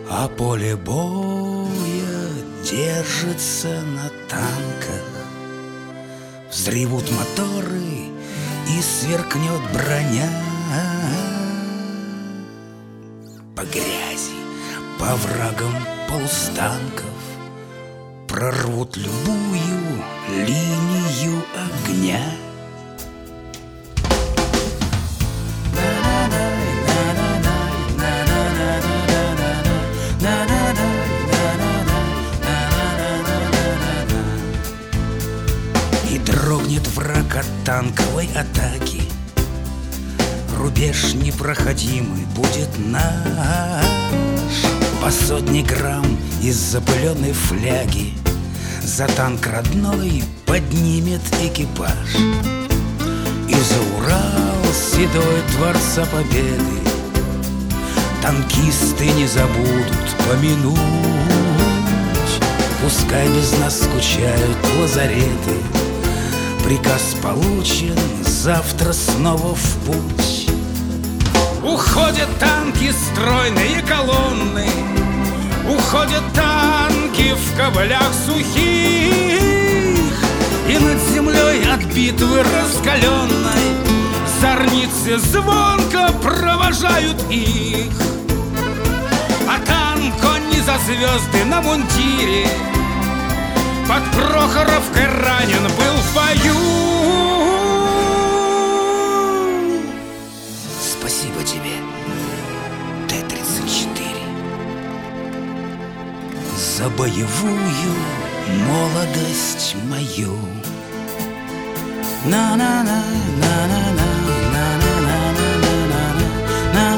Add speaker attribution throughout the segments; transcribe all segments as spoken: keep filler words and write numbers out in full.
Speaker 1: А поле боя держится на танках. Взревут моторы и сверкнет броня. По грязи, по врагам полустанков прорвут любую линию огня. И дрогнет враг от танковой атаки. Рубеж непроходимый будет наш. По сотне грамм из запыленной фляги за танк родной поднимет экипаж. И за Урал седой Творца Победы танкисты не забудут помянуть. Пускай без нас скучают лазареты. Приказ получен, завтра снова в путь. Уходят танки, стройные колонны. Уходят танки в каблях сухих. И над землей от битвы раскаленной зорницы звонко провожают их. А танк, он не за звезды на мундире, под Прохоровкой ранен был в бою. Спасибо тебе, Т тридцать четыре, за боевую молодость мою. На-на-на, на-на-на, на-на-на, на-на-на,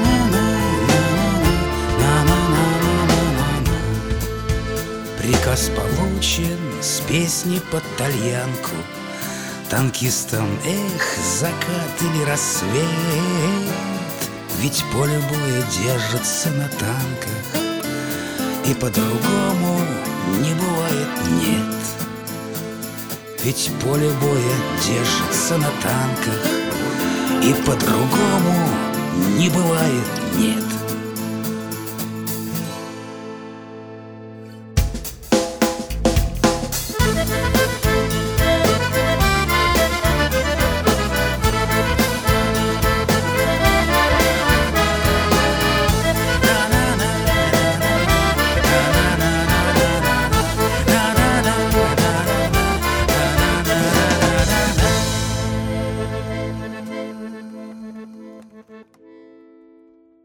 Speaker 1: на-на-на. Приказ получен с песни под тальянку. Танкистам, эх, закат или рассвет. Ведь поле боя держится на танках, и по-другому не бывает, нет. Ведь поле боя держится на танках, и по-другому не бывает, нет.